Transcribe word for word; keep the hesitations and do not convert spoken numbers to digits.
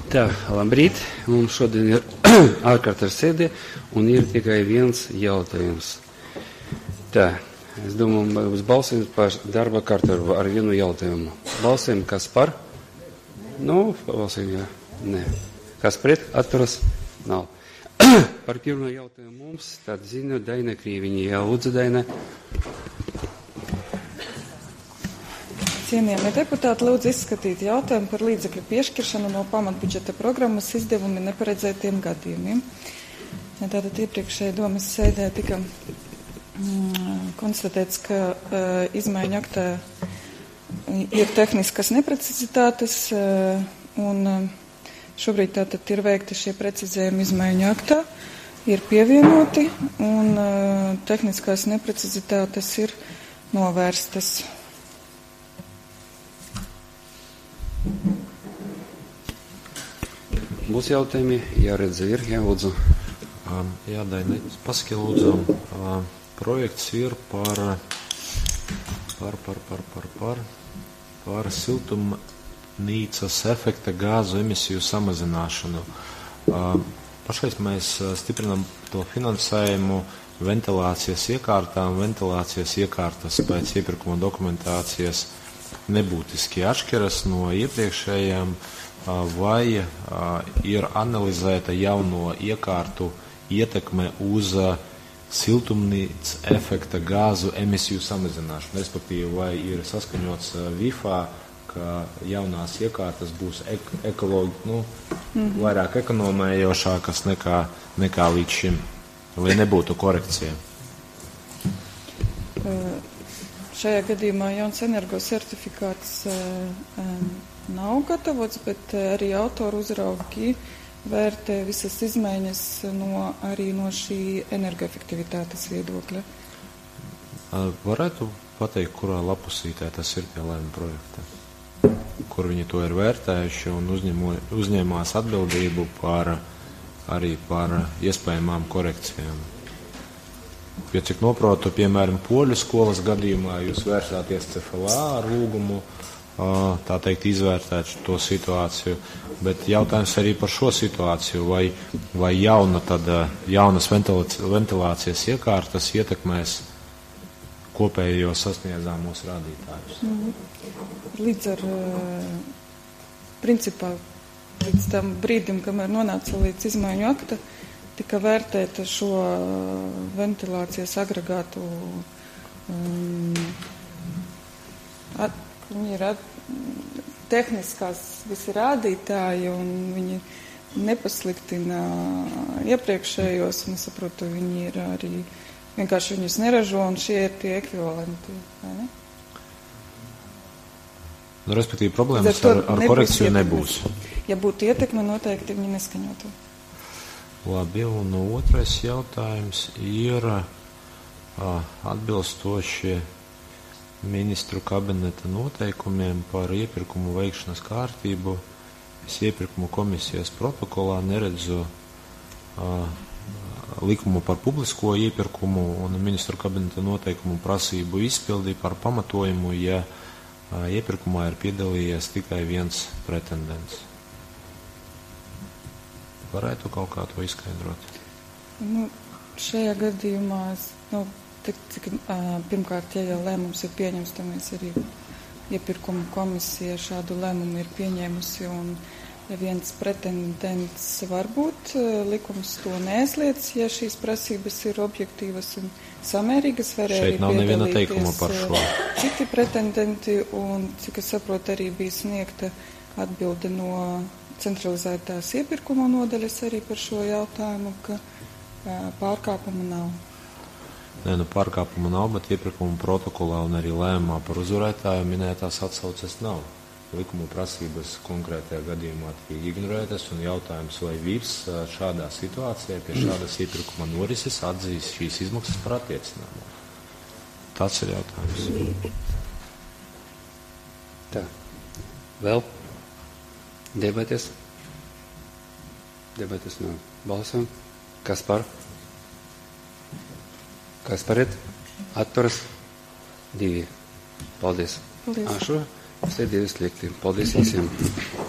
Tā, labrīt. Mums šodien ir ārkārtas sēde un ir tikai viens jautājums. Tā, es domāju, būs balsojums par darba kārtību ar vienu jautājumu. Balsojam, kas par? Nu, balsojam, jā. Nē. Kas pret? Atturas? Nav. Par pirmo jautājumu mums tad zina Daina Krīviņa. Jā, lūdzu, Daina. Cienījamie deputāti, lūdzu izskatīt jautājumu par līdzekļu piešķiršanu no pamatbudžeta programmas izdevumi neparedzētiem gadījumiem. Tātad iepriekšējā domas sēdē tika mm, konstatēts, ka uh, izmaiņu aktā ir tehniskas neprecizitātes uh, un uh, šobrīd tātad ir veikti šie precizējumi izmaiņu aktā, ir pievienoti un uh, tehniskās neprecizitātes ir novērstas. Būs jautājumi, jāredz ir, jālūdzu. Um, jā, Daina, pasaki lūdzu, uh, projekts ir par, par, par, par, par, par, par siltumnīcas efekta gāzu emisiju samazināšanu. Uh, pašais mēs stiprinam to finansējumu ventilācijas iekārtām. Ventilācijas iekārtas pēc iepirkuma dokumentācijas nebūtiski atšķiras no iepriekšējām, vai ir analizēta jauno iekārtu ietekme uz siltumnīcas efekta gāzu emisiju samazināšanu. Respektīvi, vai ir saskaņots V I F A, ka jaunās iekārtas būs ek ekologi, nu, mm-hmm. vairāk ekonomējošākas nekā, nekā līdz šim, lai nebūtu korekcija. Uh. Šajā gadījumā jauns energosertifikāts uh, um, nav gatavots, bet uh, arī autoru uzraugi vērtē visas izmaiņas no, arī no šī energoefektivitātes viedokļa. Uh, varētu pateikt, kurā lapusītē tas ir pie lēmuma projekta, kur viņi to ir vērtējuši un uzņemo, uzņēmās atbildību par, arī par iespējamām korekcijām. Jo, cik noprotu, piemēram, poļu skolas gadījumā jūs vērsāties C F L A ar lūgumu, tā teikt, izvērtēt to situāciju, bet jautājums arī par šo situāciju, vai, vai jauna tad, jaunas ventilācijas iekārtas ietekmēs kopējos sasniedzamos rādītājus. Līdz ar, principā, līdz tam brīdim, kamēr nonāca līdz izmaiņu akta, tika vērtēta šo ventilācijas agregātu, um, at, viņi ir at, tehniskās visi rādītāji un viņi nepasliktina iepriekšējos, un es saprotu, viņi ir arī, vienkārši viņus neražo un šie ir tie ekvivalenti, vai ne? Nu, respektīvi, problēmas ar, ar korekciju nebūs. Ja būtu ietekme, noteikti viņi neskaņotu. Labi, un otrais jautājums ir a, atbilstoši ministru kabineta noteikumiem par iepirkumu veikšanas kārtību. Es iepirkumu komisijas protokolā neredzu a, likumu par publisko iepirkumu un ministru kabineta noteikumu prasību izpildi par pamatojumu, ja a, iepirkumā ir piedalījies tikai viens pretendents. Varētu kaut kā to izskaidrot? Nu, šajā gadījumā, nu, tik, cik, uh, pirmkārt, ja jau lēmums ir pieņems, tad mēs arī iepirkuma komisija šādu lēmumu ir pieņēmusi, un ja viens pretendents varbūt likums to neaizliedz, ja šīs prasības ir objektīvas un samērīgas, var arī šeit nav neviena teikuma par šo. Citi pretendenti, un, cik es saprotu, arī bija sniegta atbilde no centralizētās iepirkuma nodaļas arī par šo jautājumu, ka pārkāpuma nav. Nē, nu pārkāpuma nav, bet iepirkuma protokolā un arī lēmumā par uzvarētāju minētās atsauces nav. Likuma prasības konkrētajā gadījumā tiek ignorētas un jautājums, vai vīrs šādā situācijā pie šādas iepirkuma norises atzīs šīs izmaksas par attiecinājumu. Tas ir jautājums. Tā. Vēl? Debates. Debates nav. Balsam. Kas par? Kas paret? Atturas? Divi. Paldies. Paldies. Ašu. Sēdievis liekti. Paldies visiem.